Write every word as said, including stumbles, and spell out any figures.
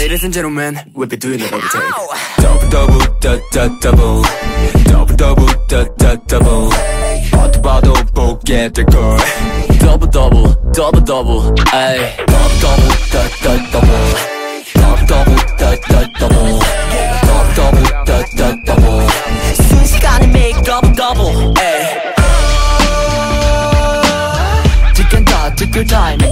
Ladies and gentlemen, we'll be doing it every day. Double double da da double, double double da da double. 봐도 봐도 보게 될 걸. Double double, double double, ay. Double double da da double, double double da da double, double double da da double. 순식간에 make double double, ay. 지금 다 지금 time.